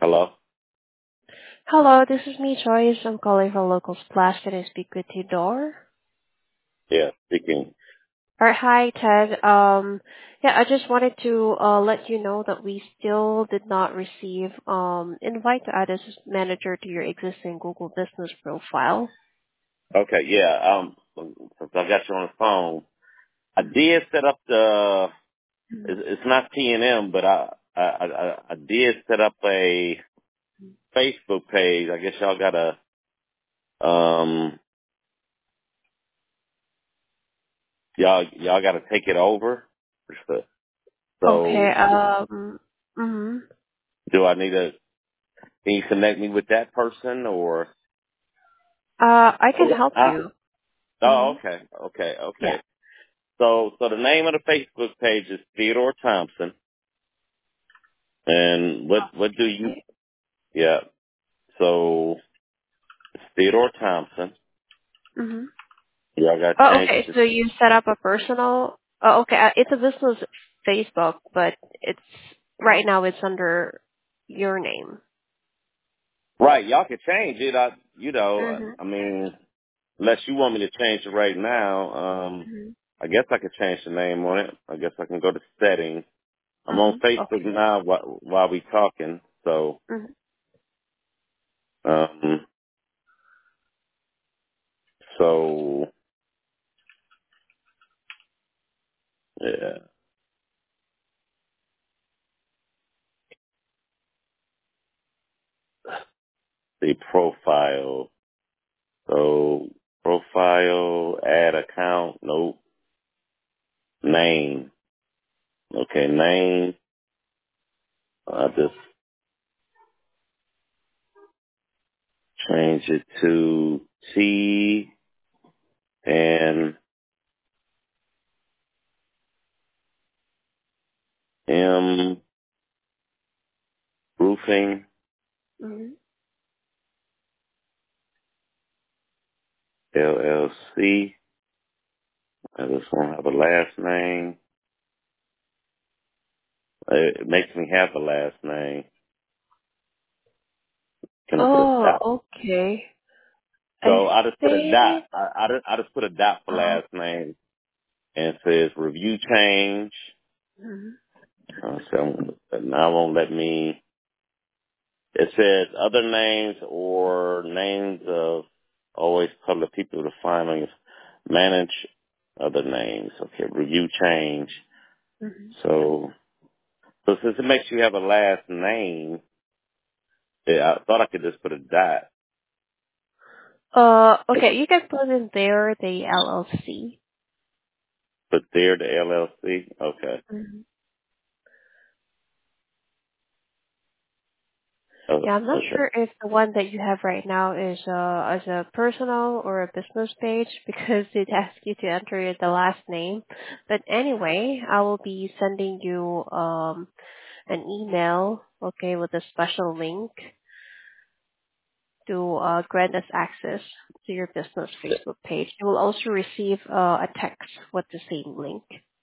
Hello? Hello, this is me, Joyce. I'm calling from Local Splash. Can I speak with you, Dor? Yeah, speaking. Or hi, Ted. I just wanted to let you know that we still did not receive invite to add as manager to your existing Google Business profile. Okay, yeah, since I got you on the phone, I did set up it's not T&M, but I did set up a Facebook page. I guess y'all gotta, y'all gotta take it over. Okay. So, Mm-hmm. do I need can you connect me with that person or? I can help you. Oh, Mm-hmm. okay. Yeah. So the name of the Facebook page is Theodore Thompson. And what do you, Okay. yeah. So it's Theodore Thompson. Mm-hmm. Y'all got to Oh, change it okay. to, So you set up a personal. Oh, okay. It's a business Facebook, but it's right now it's under your name. right. Y'all can change it. Mm-hmm. I mean, unless you want me to change it right now, Mm-hmm. I guess I could change the name on it. I guess I can go to settings. I'm on Facebook Okay. now while we talking. So, Mhm. um, so yeah, the profile. So profile, add account, nope. Name. Okay, name. I just change it to T and M Roofing Mhm. LLC. I just won't have a last name. It makes me have a last name. Can I put a dot? Oh, okay. I So I just put a dot. think. I just put a dot for Uh, last name and it says review change. mhm. So now it won't let me. It says other names or names of always public people to find on your manage other names. Okay, review change. Mhm. So since it makes you have a last name, I thought I could just put a dot. Okay. You can put in there the LLC. Put there the LLC. Okay. Mhm. Oh, Yeah, I'm not okay. sure if the one that you have right now is as a personal or a business page because it asks you to enter the last name. But anyway, I will be sending you an email, okay, with a special link to grant us access to your business Facebook page. You will also receive a text with the same link.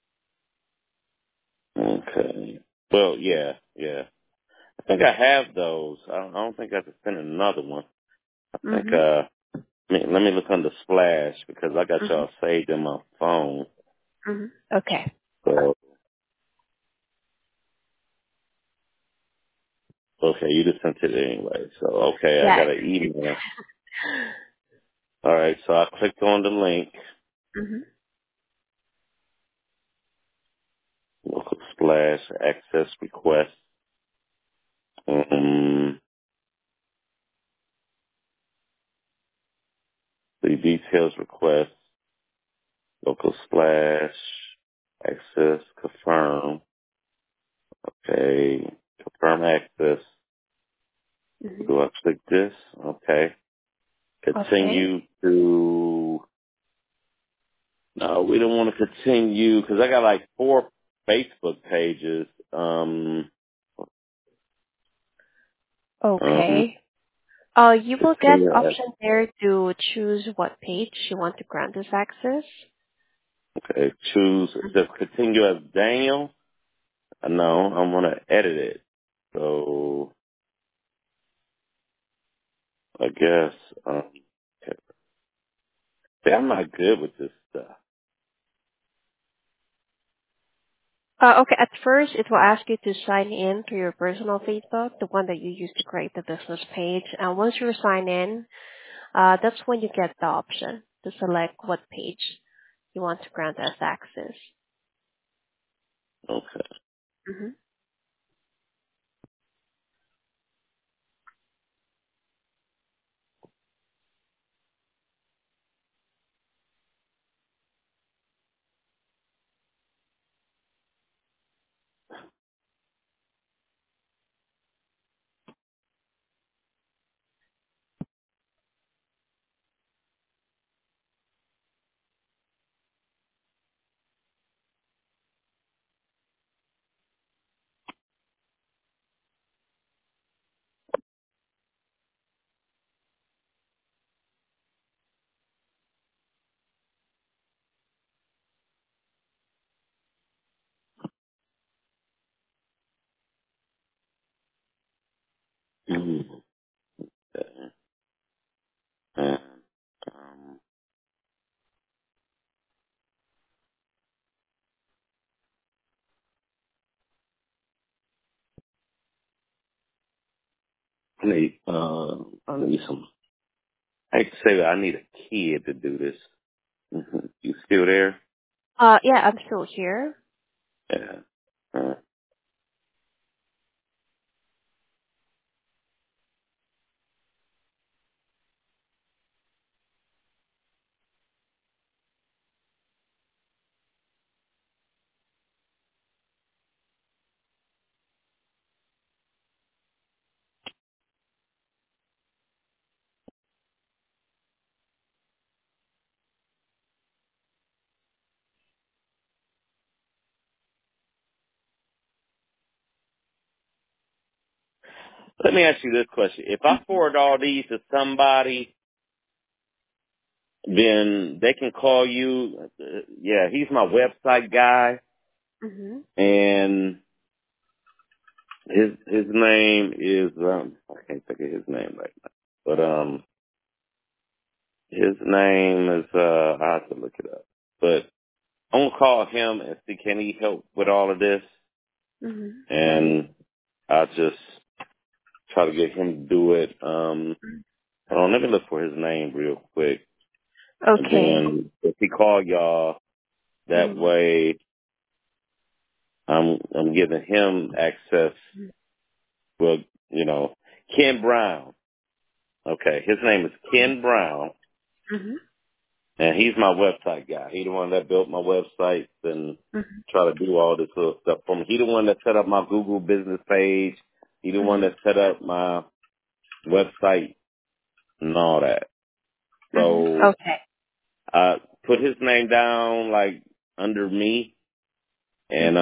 Okay. Well, yeah. I think I have those. I don't think I have to send another one. I think Mhm. let me look under Splash because I got Mhm. y'all saved in my phone. Mhm. Okay. So okay, you just sent it anyway. So okay, I Yeah. got an email. All right, so I clicked on the link. Mhm. Local Splash access request. Um, the details request. Local Splash access confirm. Okay, confirm access. Mhm. Do I click this? Okay. Okay. Continue to. No, we don't want to continue because I got like 4 Facebook pages. Um, Okay. You will get continue as option there to choose what page you want to grant us access. okay. Choose just continue as Daniel. No, I want to edit it. So I guess. Okay. See, I'm not good with this stuff. Okay, at first it will ask you to sign in to your personal Facebook, the one that you use to create the business page. And once you sign in, that's when you get the option to select what page you want to grant us access. Okay. Mm-hmm. Mm-hmm. And, um, I need some. I hate to say that I need a kid to do this. You still there? Yeah, I'm still here. Yeah. Let me ask you this question: if I forward all these to somebody, then they can call you. Yeah, he's my website guy, Mm-hmm. and his name is I can't think of his name right now, but his name is I have to look it up. But I'm gonna call him and see can he help with all of this, Mm-hmm. and I'll just try to get him to do it. Hold on, let me look for his name real quick, and Okay. then if he call y'all, that Mm-hmm. way I'm giving him access. Well, you know, Ken Brown. Okay, his name is Ken Brown, Mm-hmm. and he's my website guy. He the one that built my websites and try to do all this little stuff for me. He the one that set up my Google business page. He the one Mm-hmm. that set up my website and all that. Mm-hmm. So Okay. I put his name down like under me, and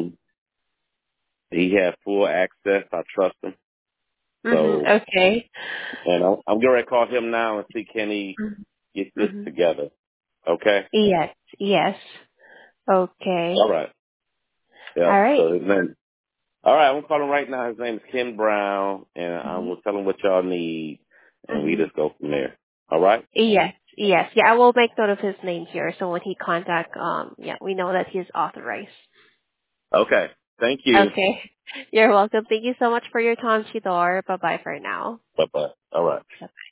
he had full access. I trust him. Mm-hmm. So, Okay. and I'm going to call him now and see can he get this Mm-hmm. together. Okay. Yes. Yes. Okay. All right. Yeah. All right. So his name. All right. I'm gonna call him right now. His name is Ken Brown, and I'm Mm-hmm. gonna tell him what y'all need, and we Mm-hmm. just go from there. All right. Yes. Yes. Yeah, I will make note of his name here. So when he contact, yeah, we know that he's authorized. Okay. Thank you. Okay. You're welcome. Thank you so much for your time, Shidor. Bye bye for now. Bye bye. All right.